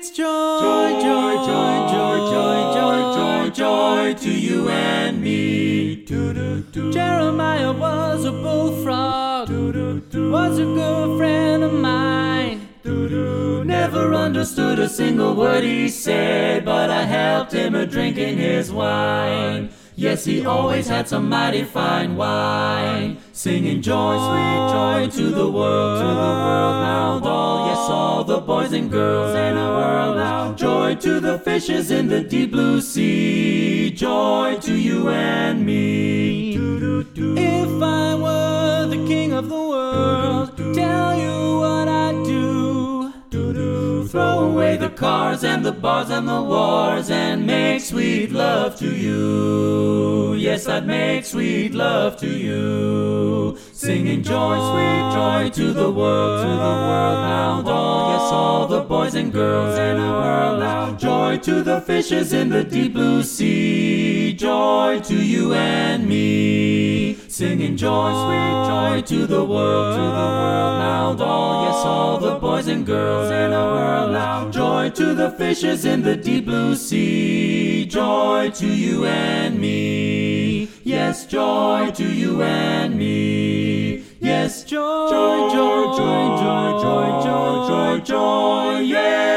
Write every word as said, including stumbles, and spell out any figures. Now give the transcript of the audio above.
It's joy, joy, joy, joy, joy, joy, joy, joy to you and me. Jeremiah was a bullfrog, was a good friend of mine. Never understood a single word he said, but I helped him a drinking his wine. Yes, he always had some mighty fine wine, singing joy, sweet joy to the world, to the world now. All, yes, all the boys and girls in the world now. Joy to the fishes in the deep blue sea, joy to you and me. If I were the king of the world, tell you what I'd do. Throw away the cars and the bars and the wars and make sweet love to you. Yes, I'd make sweet love to you. Singing joy, sweet joy to the world, to the world now. All, yes, all the boys and girls in the world now. Joy to the fishes in the deep blue sea, joy to you and me. Singing joy, sweet joy to the world, to the world now. All, yes, all the boys and girls in the world now. Joy to the fishes in the deep blue sea, joy to you and me. Yes, joy to you and me. Yes, joy, joy, joy, joy, joy, joy, joy, joy, joy, yeah.